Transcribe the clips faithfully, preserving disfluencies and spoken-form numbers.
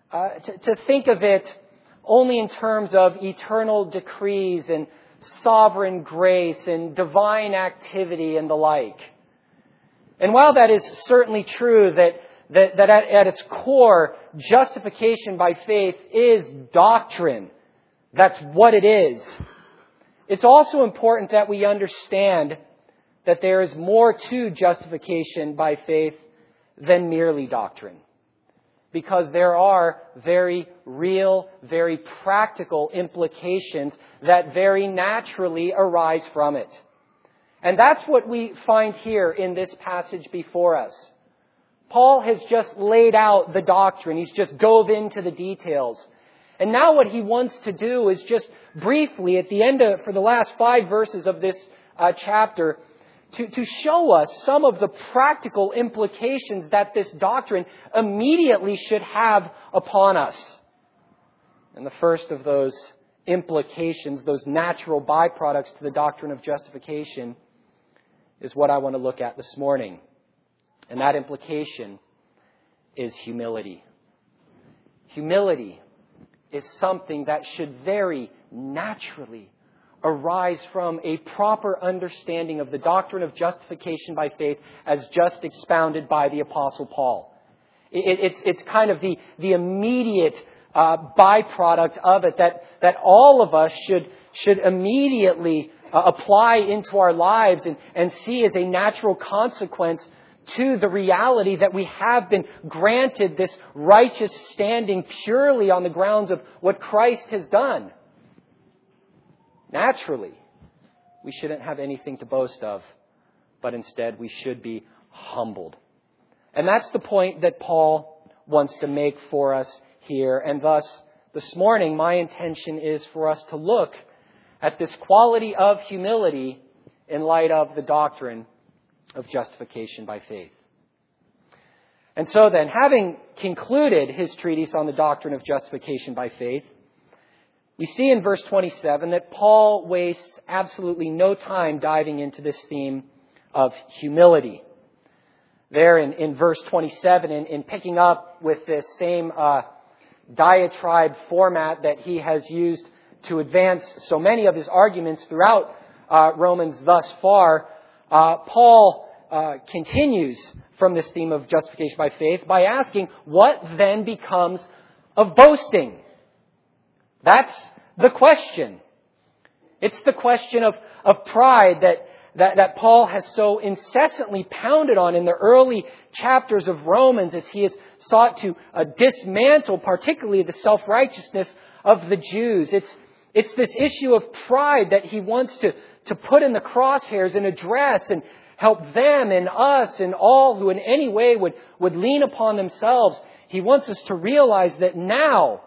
uh, to, to think of it only in terms of eternal decrees and sovereign grace and divine activity and the like. And while that is certainly true, that, that, that at, at its core, justification by faith is doctrine. That's what it is. It's also important that we understand that there is more to justification by faith than merely doctrine. Because there are very real, very practical implications that very naturally arise from it. And that's what we find here in this passage before us. Paul has just laid out the doctrine. He's just dove into the details. And now what he wants to do is just briefly, at the end of, for the last five verses of this uh, chapter, to, to show us some of the practical implications that this doctrine immediately should have upon us. And the first of those implications, those natural byproducts to the doctrine of justification, is what I want to look at this morning. And that implication is humility. Humility is something that should very naturally arise from a proper understanding of the doctrine of justification by faith as just expounded by the Apostle Paul. It, it's, it's kind of the, the immediate uh, byproduct of it that, that all of us should, should immediately uh, apply into our lives and, and see as a natural consequence to the reality that we have been granted this righteous standing purely on the grounds of what Christ has done. Naturally, we shouldn't have anything to boast of, but instead we should be humbled. And that's the point that Paul wants to make for us here. And thus, this morning, my intention is for us to look at this quality of humility in light of the doctrine of justification by faith. And so then, having concluded his treatise on the doctrine of justification by faith, we see in verse twenty-seven that Paul wastes absolutely no time diving into this theme of humility. There in, in verse twenty-seven, in, in picking up with this same uh, diatribe format that he has used to advance so many of his arguments throughout uh, Romans thus far, uh, Paul uh, continues from this theme of justification by faith by asking, what then becomes of boasting? That's the question. It's the question of, of pride that, that, that Paul has so incessantly pounded on in the early chapters of Romans as he has sought to uh, dismantle particularly the self-righteousness of the Jews. It's, it's this issue of pride that he wants to, to put in the crosshairs and address and help them and us and all who in any way would, would lean upon themselves. He wants us to realize that now,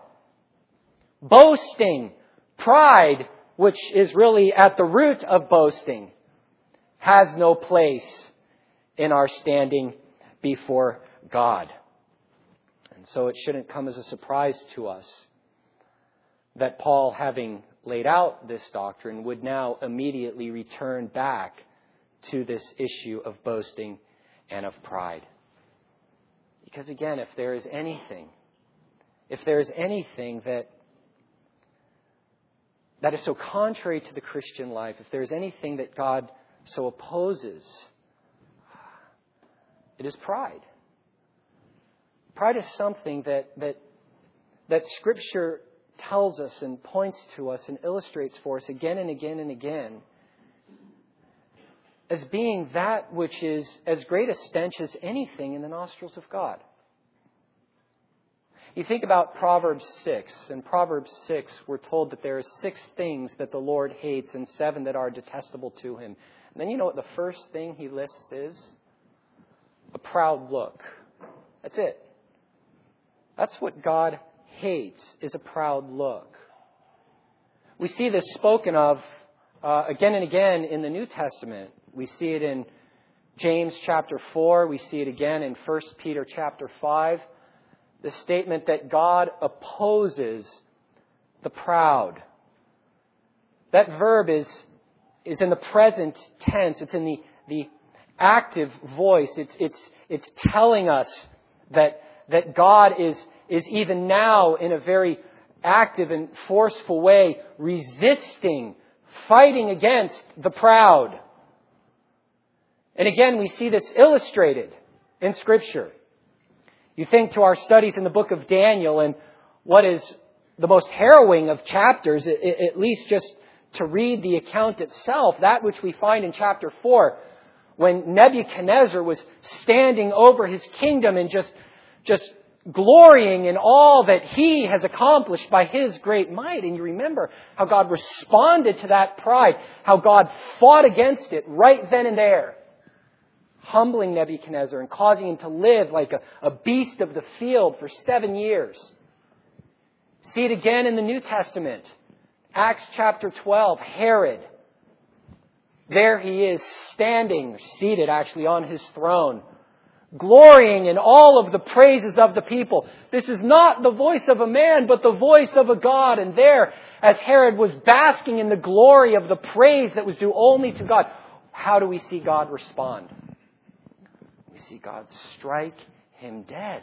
boasting, pride, which is really at the root of boasting, has no place in our standing before God. And so it shouldn't come as a surprise to us that Paul, having laid out this doctrine, would now immediately return back to this issue of boasting and of pride. Because again, if there is anything, if there is anything that that is so contrary to the Christian life, if there is anything that God so opposes, it is pride. Pride is something that that that Scripture tells us and points to us and illustrates for us again and again and again as being that which is as great a stench as anything in the nostrils of God. You think about Proverbs six. In Proverbs six, we're told that there are six things that the Lord hates and seven that are detestable to Him. And then you know what the first thing He lists is? A proud look. That's it. That's what God hates, is a proud look. We see this spoken of uh, again and again in the New Testament. We see it in James chapter four. We see it again in First Peter chapter five. The statement that God opposes the proud. That verb is, is in the present tense. It's in the, the active voice. It's, it's, it's telling us that, that God is, is even now in a very active and forceful way resisting, fighting against the proud. And again, we see this illustrated in Scripture. You think to our studies in the book of Daniel and what is the most harrowing of chapters, at least just to read the account itself, that which we find in chapter four, when Nebuchadnezzar was standing over his kingdom and just, just glorying in all that he has accomplished by his great might. And you remember how God responded to that pride, how God fought against it right then and there, humbling Nebuchadnezzar and causing him to live like a, a beast of the field for seven years. See it again in the New Testament. Acts chapter twelve, Herod. There he is standing, seated actually on his throne, glorying in all of the praises of the people. This is not the voice of a man, but the voice of a God. And there, as Herod was basking in the glory of the praise that was due only to God, how do we see God respond? We see God strike him dead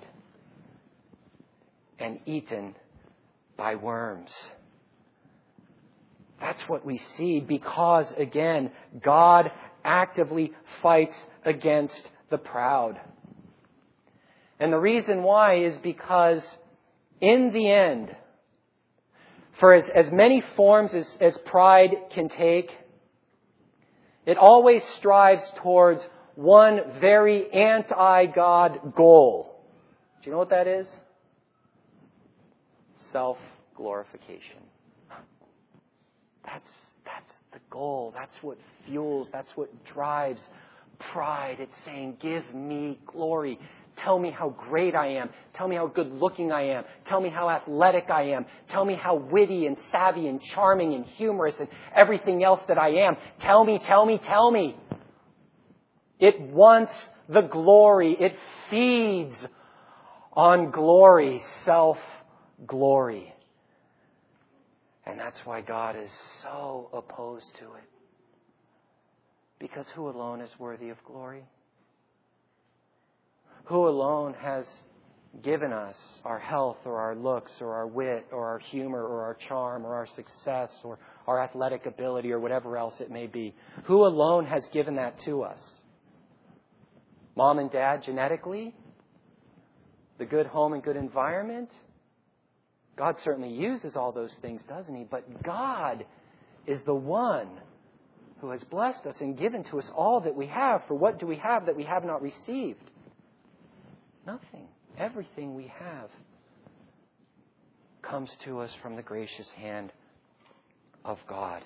and eaten by worms. That's what we see because, again, God actively fights against the proud. And the reason why is because in the end, for as, as many forms as, as pride can take, it always strives towards one very anti-God goal. Do you know what that is? Self-glorification. That's, that's the goal. That's what fuels, that's what drives pride. It's saying, give me glory. Tell me how great I am. Tell me how good looking I am. Tell me how athletic I am. Tell me how witty and savvy and charming and humorous and everything else that I am. Tell me, tell me, tell me. It wants the glory. It feeds on glory, self-glory. And that's why God is so opposed to it. Because who alone is worthy of glory? Who alone has given us our health or our looks or our wit or our humor or our charm or our success or our athletic ability or whatever else it may be? Who alone has given that to us? Mom and dad genetically? The good home and good environment? God certainly uses all those things, doesn't He? But God is the one who has blessed us and given to us all that we have. For what do we have that we have not received? Nothing. Everything we have comes to us from the gracious hand of God.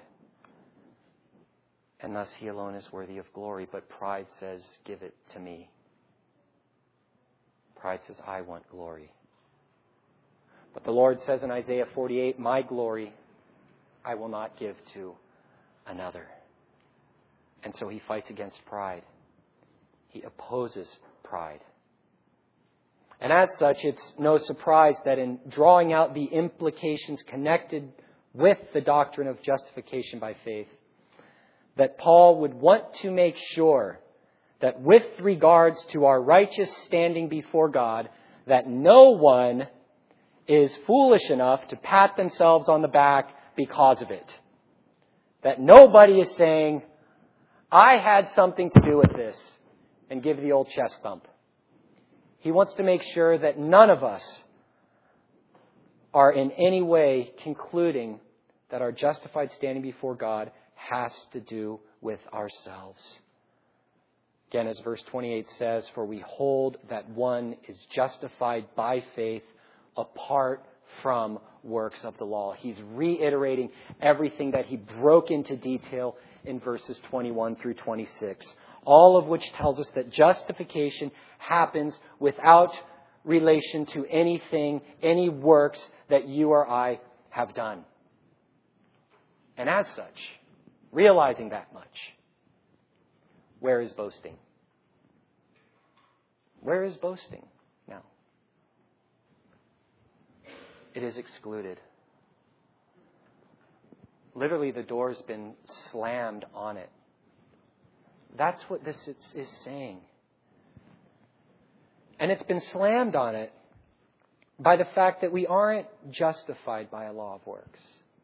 And thus He alone is worthy of glory. But pride says, give it to me. Pride says, I want glory. But the Lord says in Isaiah forty-eight, my glory I will not give to another. And so He fights against pride. He opposes pride. And as such, it's no surprise that in drawing out the implications connected with the doctrine of justification by faith, that Paul would want to make sure that with regards to our righteous standing before God, that no one is foolish enough to pat themselves on the back because of it. That nobody is saying, I had something to do with this, and give the old chest thump. He wants to make sure that none of us are in any way concluding that our justified standing before God has to do with ourselves. Again, as verse twenty-eight says, for we hold that one is justified by faith apart from works of the law. He's reiterating everything that he broke into detail in verses twenty-one through twenty-six. All of which tells us that justification happens without relation to anything, any works that you or I have done. And as such, realizing that much, where is boasting? Where is boasting now? It is excluded. Literally, the door has been slammed on it. That's what this is saying. And it's been slammed on it by the fact that we aren't justified by a law of works.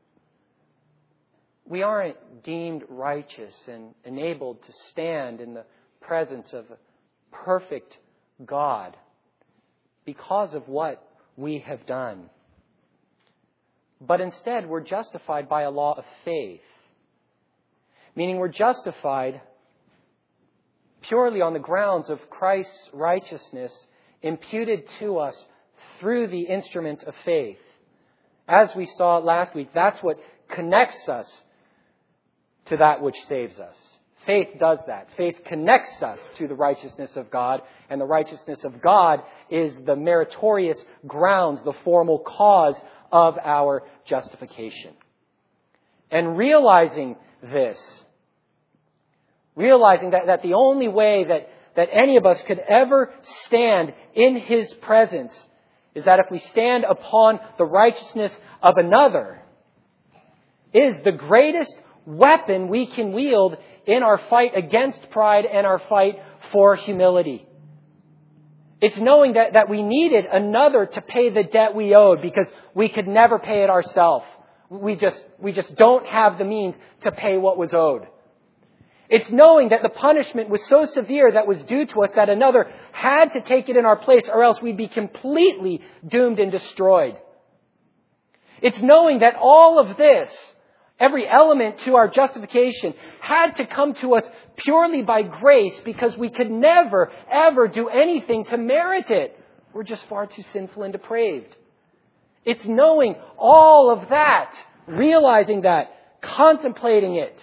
We aren't deemed righteous and enabled to stand in the presence of a perfect God because of what we have done. But instead, we're justified by a law of faith. Meaning we're justified purely on the grounds of Christ's righteousness imputed to us through the instrument of faith. As we saw last week, that's what connects us to that which saves us. Faith does that. Faith connects us to the righteousness of God, and the righteousness of God is the meritorious grounds, the formal cause of our justification. And realizing this, realizing that, that the only way that, that any of us could ever stand in His presence is that if we stand upon the righteousness of another, is the greatest weapon we can wield in our fight against pride and our fight for humility. It's knowing that, that we needed another to pay the debt we owed because we could never pay it ourselves. We just, we just don't have the means to pay what was owed. It's knowing that the punishment was so severe that was due to us that another had to take it in our place, or else we'd be completely doomed and destroyed. It's knowing that all of this, every element to our justification, had to come to us purely by grace because we could never, ever do anything to merit it. We're just far too sinful and depraved. It's knowing all of that, realizing that, contemplating it,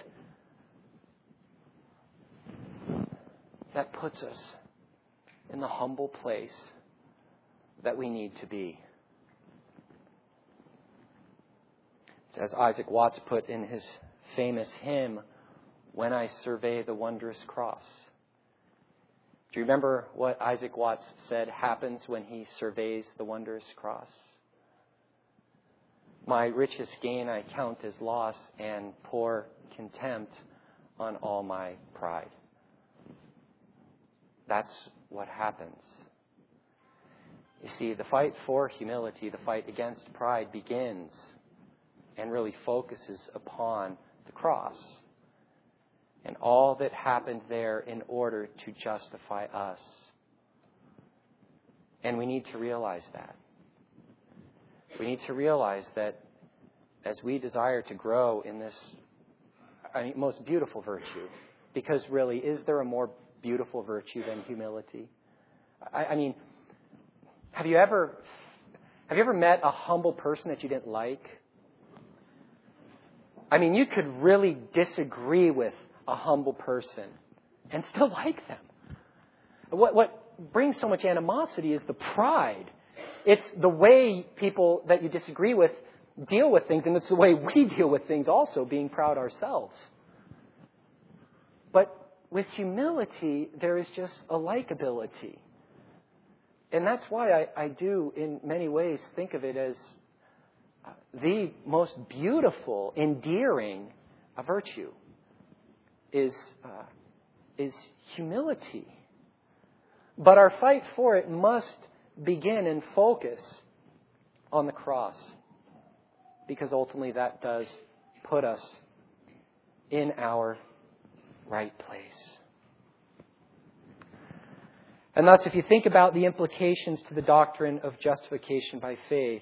that puts us in the humble place that we need to be. As Isaac Watts put in his famous hymn, "When I Survey the Wondrous Cross." Do you remember what Isaac Watts said happens when he surveys the wondrous cross? "My richest gain I count as loss and pour contempt on all my pride." That's what happens. You see, the fight for humility, the fight against pride begins and really focuses upon the cross and all that happened there in order to justify us. And we need to realize that. We need to realize that as we desire to grow in this I mean, most beautiful virtue, because really, is there a more beautiful virtue than humility? I, I mean, have you ever have you ever met a humble person that you didn't like? I mean, you could really disagree with a humble person and still like them. What what brings so much animosity is the pride. It's the way people that you disagree with deal with things, and it's the way we deal with things also, being proud ourselves. But with humility, there is just a likability. And that's why I, I do, in many ways, think of it as the most beautiful, endearing uh, virtue is, uh, is humility. But our fight for it must begin and focus on the cross, because ultimately that does put us in our right place. And thus, if you think about the implications to the doctrine of justification by faith,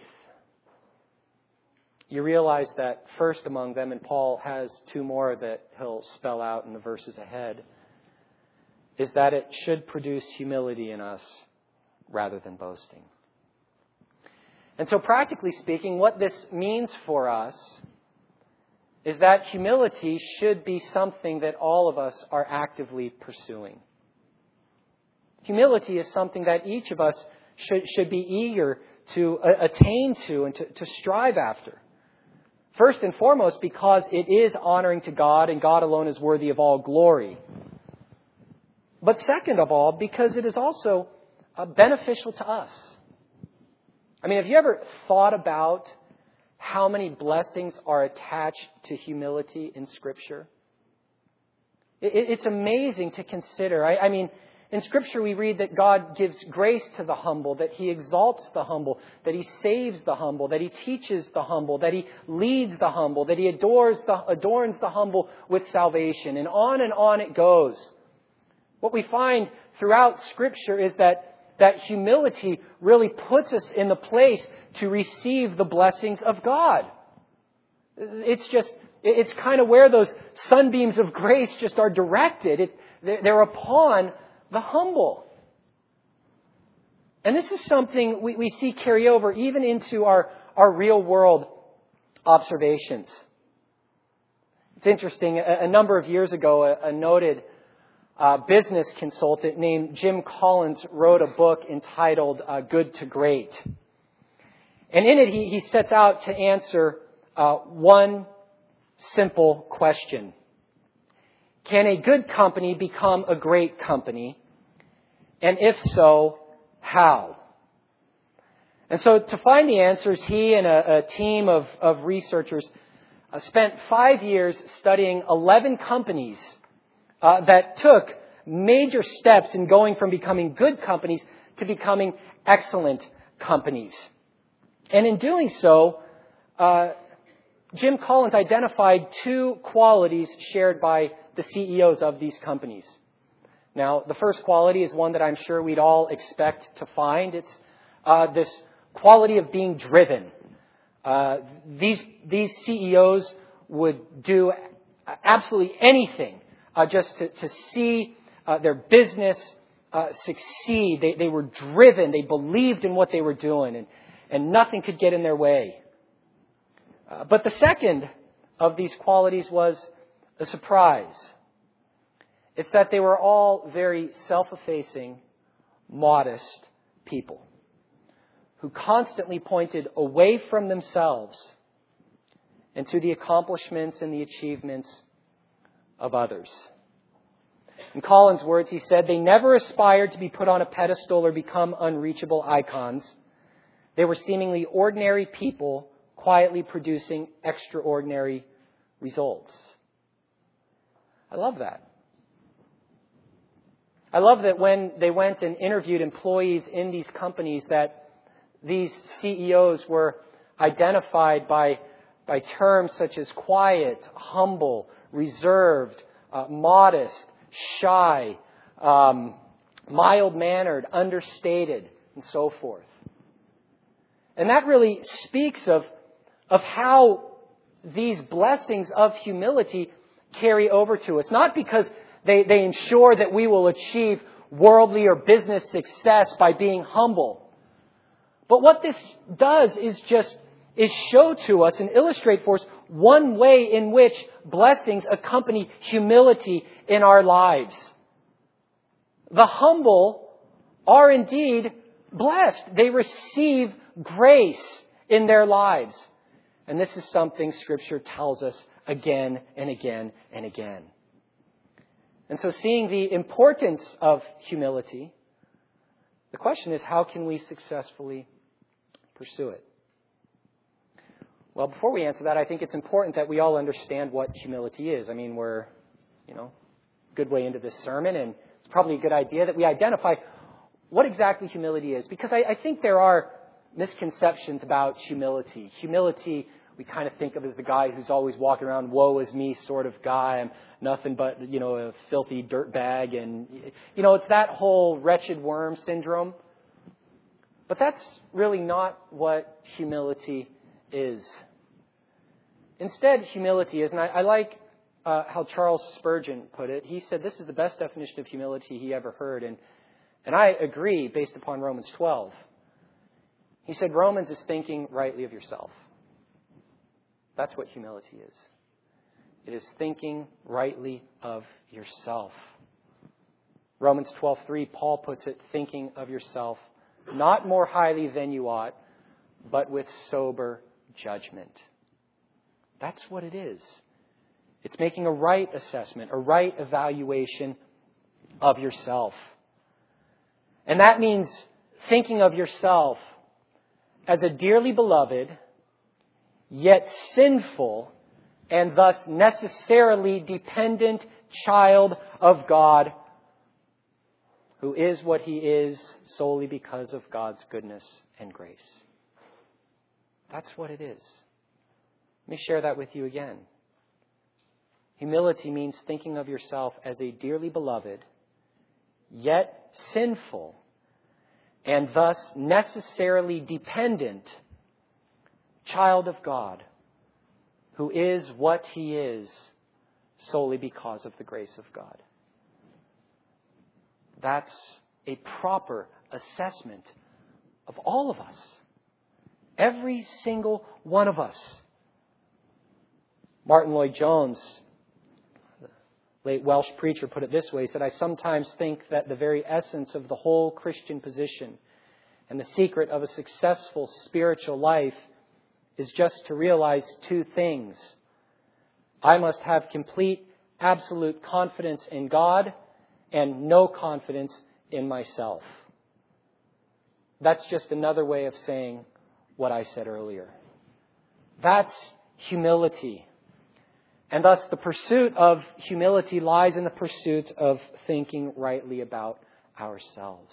you realize that first among them, and Paul has two more that he'll spell out in the verses ahead, is that it should produce humility in us rather than boasting. And so practically speaking, what this means for us is that humility should be something that all of us are actively pursuing. Humility is something that each of us should, should be eager to uh, attain to and to, to strive after. First and foremost, because it is honoring to God, and God alone is worthy of all glory. But second of all, because it is also uh, beneficial to us. I mean, have you ever thought about how many blessings are attached to humility in Scripture? It, it's amazing to consider. I, I mean, In Scripture, we read that God gives grace to the humble, that He exalts the humble, that He saves the humble, that He teaches the humble, that He leads the humble, that He adores the, adorns the humble with salvation. And on and on it goes. What we find throughout Scripture is that, that humility really puts us in the place to receive the blessings of God. It's just, it's kind of where those sunbeams of grace just are directed. It, they're upon the humble. And this is something we, we see carry over even into our, our real world observations. It's interesting. A, a number of years ago, a, a noted uh, business consultant named Jim Collins wrote a book entitled uh, Good to Great. And in it, he, he sets out to answer uh, one simple question. Can a good company become a great company? And if so, how? And so to find the answers, he and a, a team of, of researchers uh, spent five years studying eleven companies uh, that took major steps in going from becoming good companies to becoming excellent companies. And in doing so, uh, Jim Collins identified two qualities shared by the C E Os of these companies. Now, the first quality is one that I'm sure we'd all expect to find. It's uh, this quality of being driven. Uh, these these C E Os would do absolutely anything uh, just to, to see uh, their business uh, succeed. They, they were driven. They believed in what they were doing, and, and nothing could get in their way. Uh, but the second of these qualities was a surprise. It's that they were all very self-effacing, modest people who constantly pointed away from themselves and to the accomplishments and the achievements of others. In Collins' words, he said, they never aspired to be put on a pedestal or become unreachable icons. They were seemingly ordinary people quietly producing extraordinary results. I love that. I love that when they went and interviewed employees in these companies, that these C E Os were identified by, by terms such as quiet, humble, reserved, uh, modest, shy, um, mild-mannered, understated, and so forth. And that really speaks of, of how these blessings of humility carry over to us. Not because They, they ensure that we will achieve worldly or business success by being humble. But what this does is just is show to us and illustrate for us one way in which blessings accompany humility in our lives. The humble are indeed blessed. They receive grace in their lives. And this is something Scripture tells us again and again and again. And so seeing the importance of humility, the question is, how can we successfully pursue it? Well, before we answer that, I think it's important that we all understand what humility is. I mean, we're, you know, a good way into this sermon, and it's probably a good idea that we identify what exactly humility is. Because I, I think there are misconceptions about humility. Humility, we kind of think of as the guy who's always walking around, woe is me sort of guy. I'm nothing but, you know, a filthy dirtbag. And, you know, it's that whole wretched worm syndrome. But that's really not what humility is. Instead, humility is, and I, I like uh, how Charles Spurgeon put it. He said this is the best definition of humility he ever heard. And, and I agree based upon Romans twelve. He said Romans is thinking rightly of yourself. That's what humility is. It is thinking rightly of yourself. Romans twelve three, Paul puts it, thinking of yourself, not more highly than you ought, but with sober judgment. That's what it is. It's making a right assessment, a right evaluation of yourself. And that means thinking of yourself as a dearly beloved, yet sinful, and thus necessarily dependent child of God who is what he is solely because of God's goodness and grace. That's what it is. Let me share that with you again. Humility means thinking of yourself as a dearly beloved, yet sinful, and thus necessarily dependent child of God, who is what he is solely because of the grace of God. That's a proper assessment of all of us. Every single one of us. Martin Lloyd-Jones, the late Welsh preacher, put it this way. He said, "I sometimes think that the very essence of the whole Christian position and the secret of a successful spiritual life is just to realize two things. I must have complete, absolute confidence in God and no confidence in myself." That's just another way of saying what I said earlier. That's humility. And thus the pursuit of humility lies in the pursuit of thinking rightly about ourselves.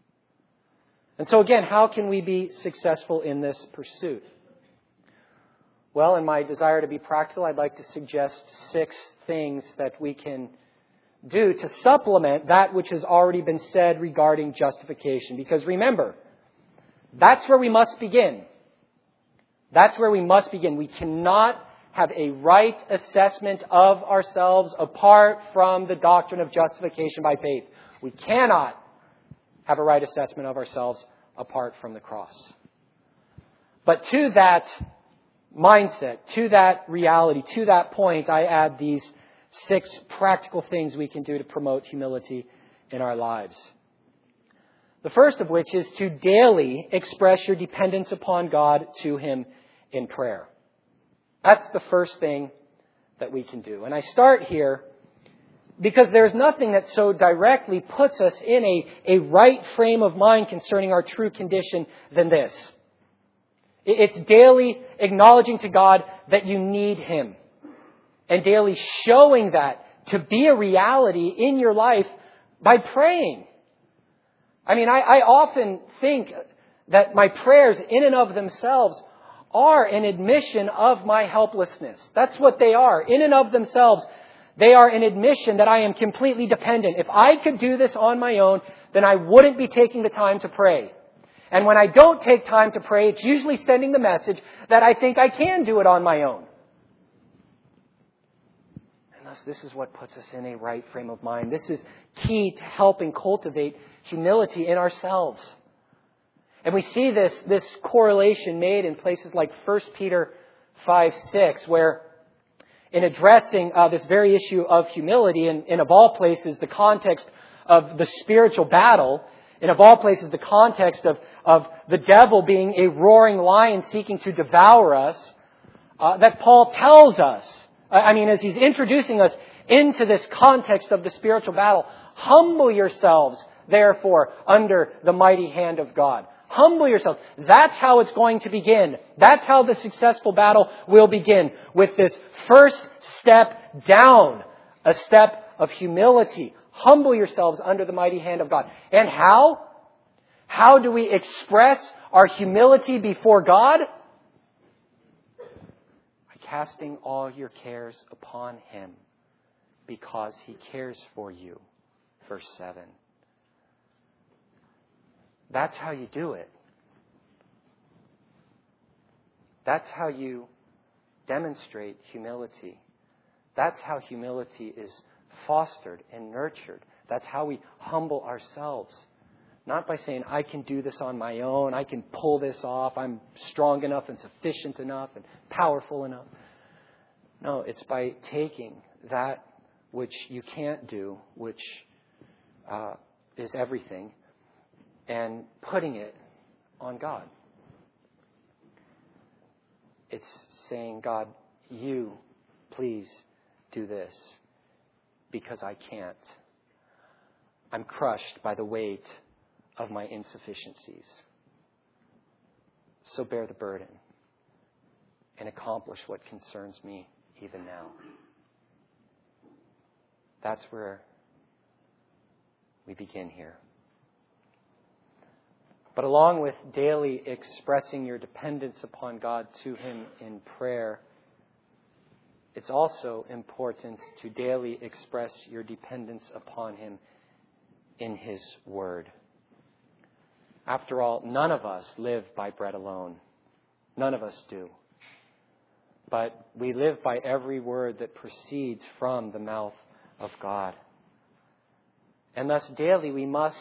And so again, how can we be successful in this pursuit? Well, in my desire to be practical, I'd like to suggest six things that we can do to supplement that which has already been said regarding justification. Because remember, that's where we must begin. That's where we must begin. We cannot have a right assessment of ourselves apart from the doctrine of justification by faith. We cannot have a right assessment of ourselves apart from the cross. But to that mindset, to that reality, to that point, I add these six practical things we can do to promote humility in our lives. The first of which is to daily express your dependence upon God to Him in prayer. That's the first thing that we can do. And I start here because there's nothing that so directly puts us in a, a right frame of mind concerning our true condition than this. It's daily acknowledging to God that you need Him. And daily showing that to be a reality in your life by praying. I mean, I, I often think that my prayers in and of themselves are an admission of my helplessness. That's what they are. In and of themselves, they are an admission that I am completely dependent. If I could do this on my own, then I wouldn't be taking the time to pray. And when I don't take time to pray, it's usually sending the message that I think I can do it on my own. And thus, this is what puts us in a right frame of mind. This is key to helping cultivate humility in ourselves. And we see this, this correlation made in places like First Peter five six, where in addressing uh, this very issue of humility, and, and of all places, the context of the spiritual battle, and of all places, the context of, of the devil being a roaring lion seeking to devour us, uh, that Paul tells us, I mean, as he's introducing us into this context of the spiritual battle, humble yourselves, therefore, under the mighty hand of God. Humble yourself. That's how it's going to begin. That's how the successful battle will begin. With this first step down. A step of humility. Humble yourselves under the mighty hand of God. And how? How do we express our humility before God? By casting all your cares upon Him, because He cares for you. Verse seven. That's how you do it. That's how you demonstrate humility. That's how humility is fostered and nurtured. That's how we humble ourselves. Not by saying, I can do this on my own. I can pull this off. I'm strong enough and sufficient enough and powerful enough. No, it's by taking that which you can't do, which uh, is everything, and putting it on God. It's saying, God, you please do this because I can't. I'm crushed by the weight of my insufficiencies. So bear the burden and accomplish what concerns me even now. That's where we begin here. But along with daily expressing your dependence upon God to Him in prayer, it's also important to daily express your dependence upon Him in His Word. After all, none of us live by bread alone. None of us do. But we live by every word that proceeds from the mouth of God. And thus daily we must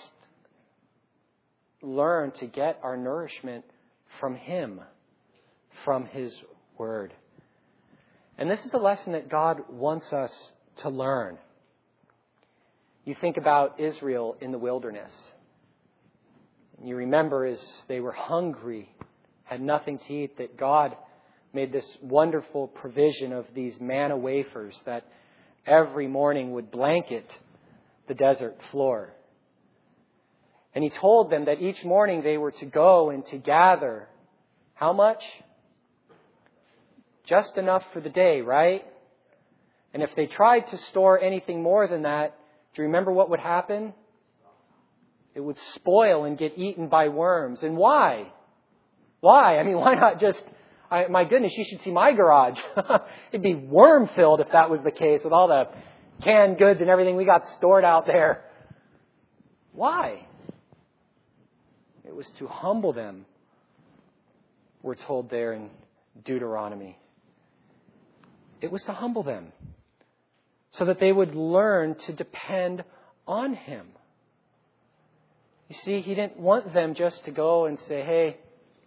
learn to get our nourishment from Him, from His Word. And this is the lesson that God wants us to learn. You think about Israel in the wilderness. You remember as they were hungry, had nothing to eat, that God made this wonderful provision of these manna wafers that every morning would blanket the desert floor. And He told them that each morning they were to go and to gather how much? Just enough for the day, right? And if they tried to store anything more than that, do you remember what would happen? It would spoil and get eaten by worms. And why? Why? I mean, why not just, I, my goodness, you should see my garage. It'd be worm-filled if that was the case with all the canned goods and everything we got stored out there. Why? It was to humble them, we're told there in Deuteronomy. It was to humble them so that they would learn to depend on Him. You see, He didn't want them just to go and say, hey,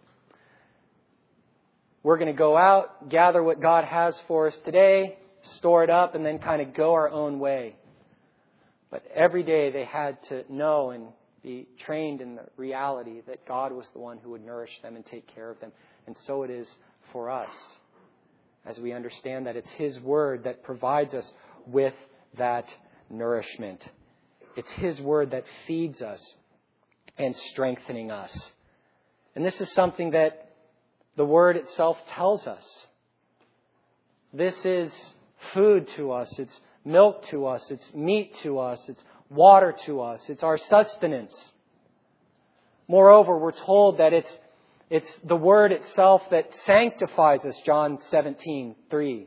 we're going to go out, gather what God has for us today, store it up, and then kind of go our own way. But every day they had to know and be trained in the reality that God was the one who would nourish them and take care of them. And so it is for us, as we understand that it's His Word that provides us with that nourishment. It's His Word that feeds us and strengthening us. And this is something that the Word itself tells us. This is food to us. It's milk to us. It's meat to us. It's water to us. It's our sustenance. Moreover, we're told that it's it's the Word itself that sanctifies us, John seventeen three.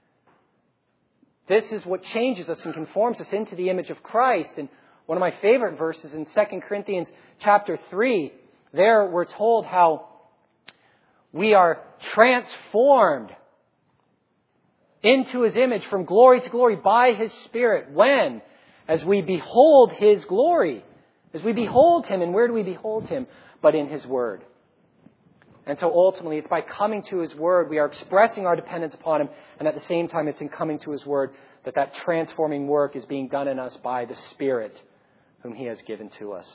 This is what changes us and conforms us into the image of Christ. And one of my favorite verses in Second Corinthians chapter three, there we're told how we are transformed into His image from glory to glory by His Spirit. When? As we behold His glory. As we behold Him. And where do we behold Him? But in His Word. And so ultimately, it's by coming to His Word, we are expressing our dependence upon Him. And at the same time, it's in coming to His Word that that transforming work is being done in us by the Spirit whom He has given to us.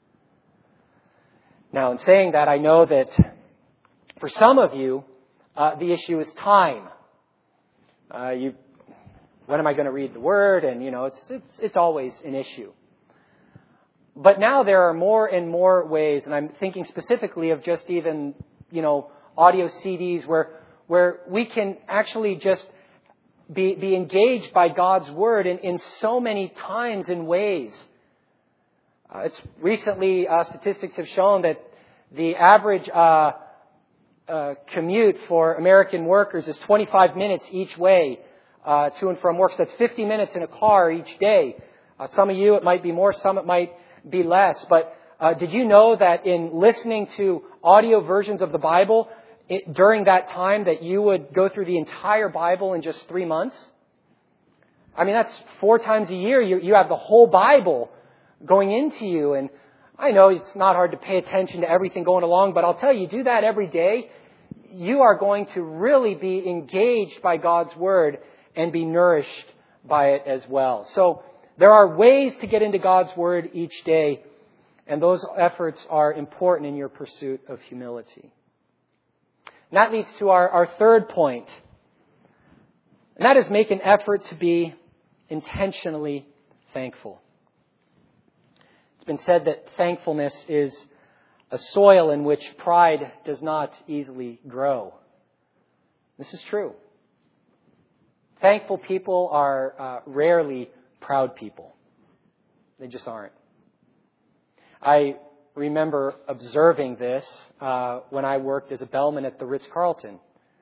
Now, in saying that, I know that for some of you, uh, the issue is time. Uh, you, when am I going to read the Word? And, you know, it's, it's, it's always an issue. But now there are more and more ways, and I'm thinking specifically of just even, you know, audio C Ds where, where we can actually just be, be engaged by God's Word in, in so many times and ways. Uh, it's recently, uh, statistics have shown that the average uh, uh, commute for American workers is twenty-five minutes each way uh, to and from work. So that's fifty minutes in a car each day. Uh, some of you, it might be more, some it might be less. But uh, did you know that in listening to audio versions of the Bible, it, during that time that you would go through the entire Bible in just three months? I mean, that's four times a year. You, you have the whole Bible going into you. And I know it's not hard to pay attention to everything going along, but I'll tell you, do that every day. You are going to really be engaged by God's Word and be nourished by it as well. So there are ways to get into God's Word each day, and those efforts are important in your pursuit of humility. And that leads to our, our third point, and that is make an effort to be intentionally thankful. It's been said that thankfulness is a soil in which pride does not easily grow. This is true. Thankful people are uh, rarely proud people. They just aren't. I remember observing this uh, when I worked as a bellman at the Ritz-Carlton.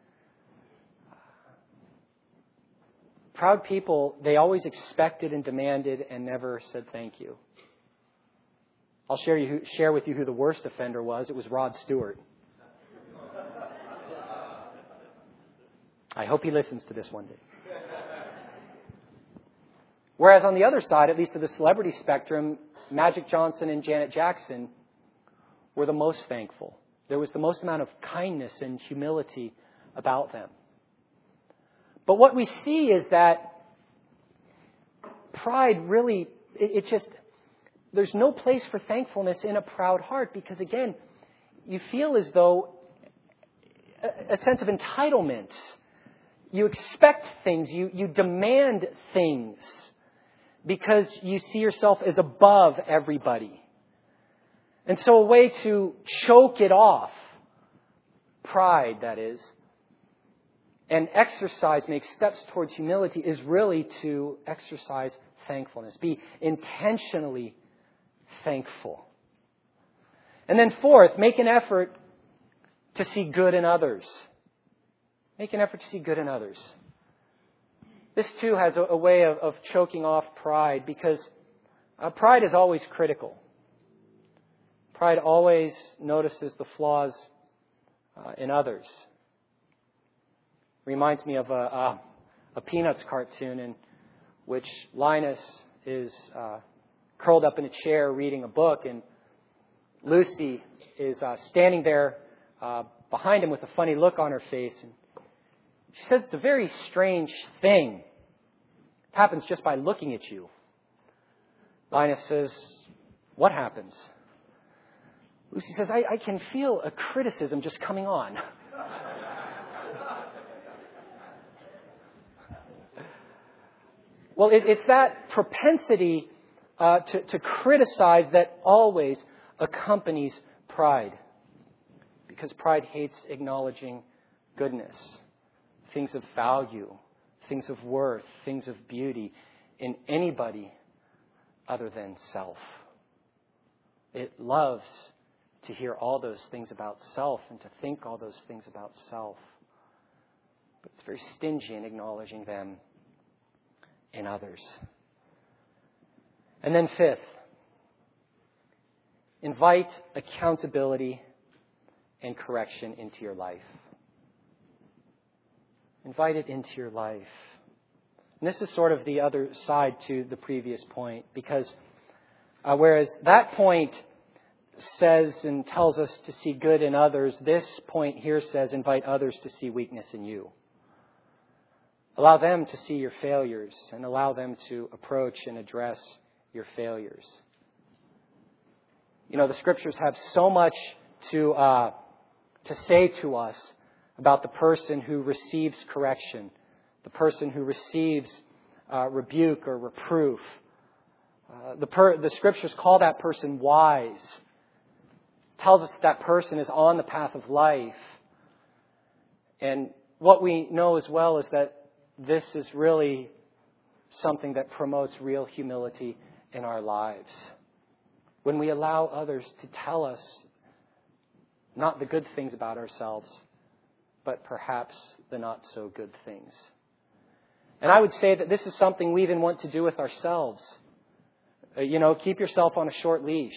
Proud people, they always expected and demanded and never said thank you. I'll share, you, share with you who the worst offender was. It was Rod Stewart. I hope he listens to this one day. Whereas on the other side, at least of the celebrity spectrum, Magic Johnson and Janet Jackson were the most thankful. There was the most amount of kindness and humility about them. But what we see is that pride really, it, it just, there's no place for thankfulness in a proud heart because, again, you feel as though a, a sense of entitlement. You expect things, you, you demand things because you see yourself as above everybody. And so a way to choke it off, pride that is, and exercise, make steps towards humility is really to exercise thankfulness. Be intentionally thankful. And then fourth, make an effort to see good in others. Make an effort to see good in others. This too has a, a way of, of choking off pride because uh, pride is always critical. Pride always notices the flaws uh, in others. Reminds me of a, a, a Peanuts cartoon in which Linus is uh, curled up in a chair reading a book, and Lucy is uh, standing there uh, behind him with a funny look on her face. And she says it's a very strange thing. It happens just by looking at you. Linus says, "What happens?" Lucy says, I, I can feel a criticism just coming on. Well, it, it's that propensity uh, to, to criticize that always accompanies pride. Because pride hates acknowledging goodness, things of value, things of worth, things of beauty in anybody other than self. It loves to hear all those things about self and to think all those things about self. But it's very stingy in acknowledging them in others. And then fifth, invite accountability and correction into your life. Invite it into your life. And this is sort of the other side to the previous point, because uh, whereas that point says and tells us to see good in others, this point here says invite others to see weakness in you. Allow them to see your failures and allow them to approach and address your failures. You know, the Scriptures have so much to uh, to say to us about the person who receives correction, the person who receives uh, rebuke or reproof. Uh, the, per- the Scriptures call that person wise. It tells us that, that person is on the path of life. And what we know as well is that this is really something that promotes real humility in our lives. When we allow others to tell us not the good things about ourselves, but perhaps the not so good things. And I would say that this is something we even want to do with ourselves. Uh, you know, keep yourself on a short leash.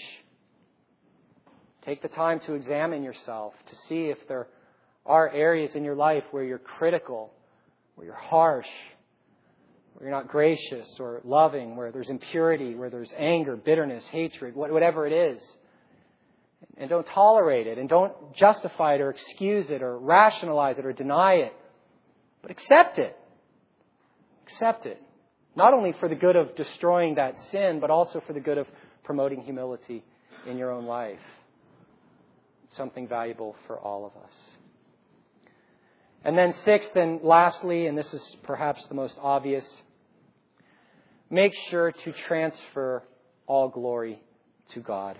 Take the time to examine yourself, to see if there are areas in your life where you're critical, where you're harsh, where you're not gracious or loving, where there's impurity, where there's anger, bitterness, hatred, whatever it is. And don't tolerate it, and don't justify it or excuse it or rationalize it or deny it, but accept it. Accept it. Not only for the good of destroying that sin, but also for the good of promoting humility in your own life. It's something valuable for all of us. And then sixth and lastly, and this is perhaps the most obvious, make sure to transfer all glory to God.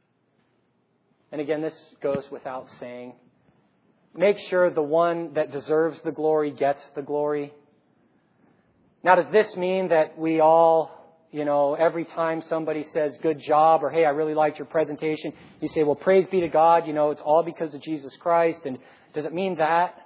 And again, this goes without saying. Make sure the one that deserves the glory gets the glory. Now, does this mean that we all, you know, every time somebody says, good job, or hey, I really liked your presentation, you say, well, praise be to God, you know, it's all because of Jesus Christ. And does it mean that?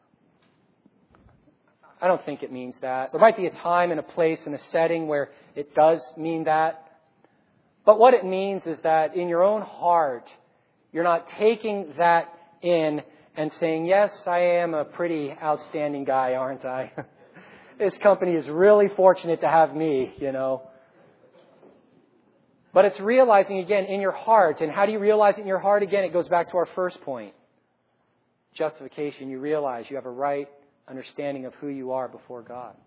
I don't think it means that. There might be a time and a place and a setting where it does mean that. But what it means is that in your own heart, you're not taking that in and saying, yes, I am a pretty outstanding guy, aren't I? This company is really fortunate to have me, you know. But it's realizing again in your heart. And how do you realize it in your heart? Again, it goes back to our first point. Justification. You realize you have a right understanding of who you are before God.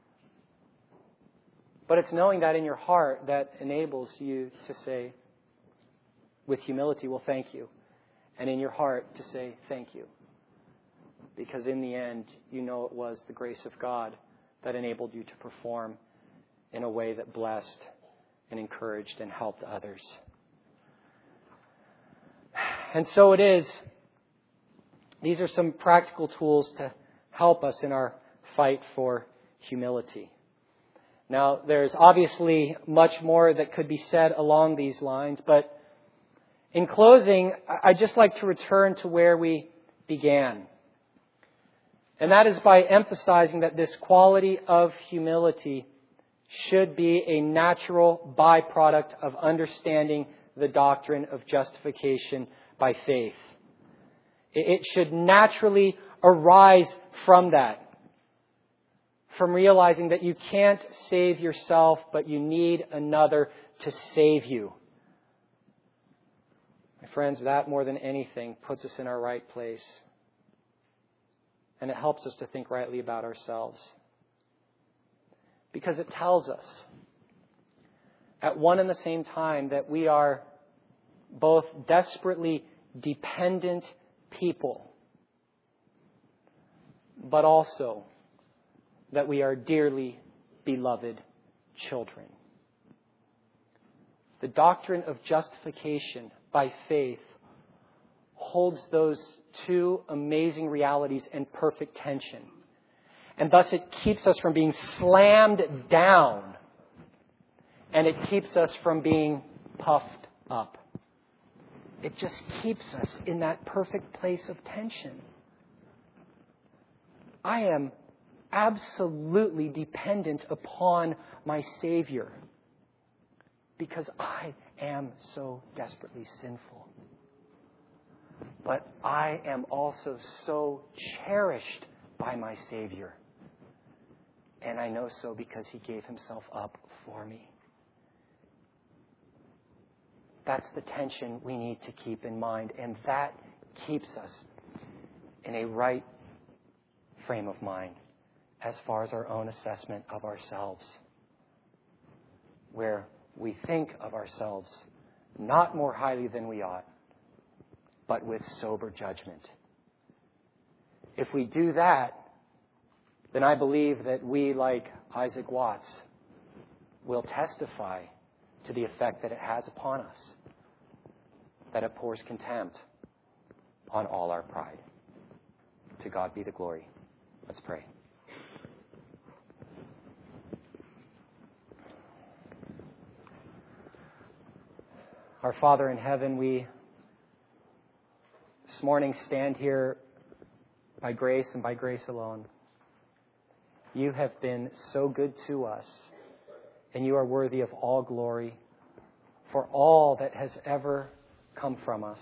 But it's knowing that in your heart that enables you to say, with humility, well, thank you. And in your heart to say, thank you. Because in the end, you know it was the grace of God that enabled you to perform in a way that blessed and encouraged and helped others. And so it is. These are some practical tools to help us in our fight for humility. Now, there's obviously much more that could be said along these lines, but in closing, I'd just like to return to where we began. And that is by emphasizing that this quality of humility should be a natural byproduct of understanding the doctrine of justification by faith. It should naturally arise from that. From realizing that you can't save yourself, but you need another to save you. My friends, that more than anything puts us in our right place. And it helps us to think rightly about ourselves. Because it tells us at one and the same time that we are both desperately dependent people, but also that we are dearly beloved children. The doctrine of justification by faith holds those two amazing realities in perfect tension. And thus it keeps us from being slammed down. And it keeps us from being puffed up. It just keeps us in that perfect place of tension. I am absolutely dependent upon my Savior because I am so desperately sinful. But I am also so cherished by my Savior. And I know so because He gave Himself up for me. That's the tension we need to keep in mind. And that keeps us in a right frame of mind as far as our own assessment of ourselves. Where we think of ourselves not more highly than we ought, but with sober judgment. If we do that, then I believe that we, like Isaac Watts, will testify to the effect that it has upon us. That it pours contempt on all our pride. To God be the glory. Let's pray. Our Father in heaven, we this morning stand here by grace and by grace alone. You have been so good to us, and you are worthy of all glory for all that has ever come from us.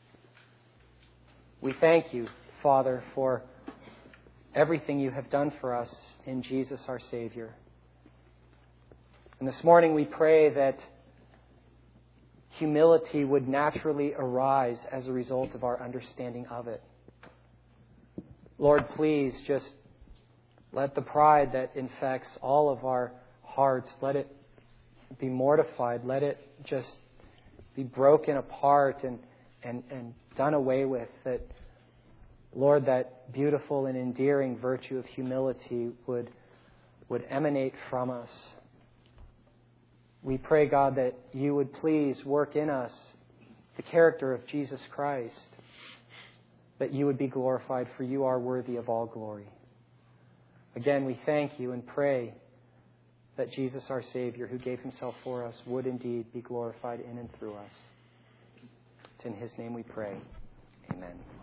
We thank you, Father, for everything you have done for us in Jesus our Savior. And this morning we pray that humility would naturally arise as a result of our understanding of it. Lord, please just let the pride that infects all of our hearts, let it be mortified. Let it just be broken apart and, and, and done away with. That, Lord, that beautiful and endearing virtue of humility would, would emanate from us. We pray, God, that you would please work in us the character of Jesus Christ, that you would be glorified, for you are worthy of all glory. Again, we thank you and pray that Jesus, our Savior, who gave himself for us, would indeed be glorified in and through us. It's in his name we pray. Amen.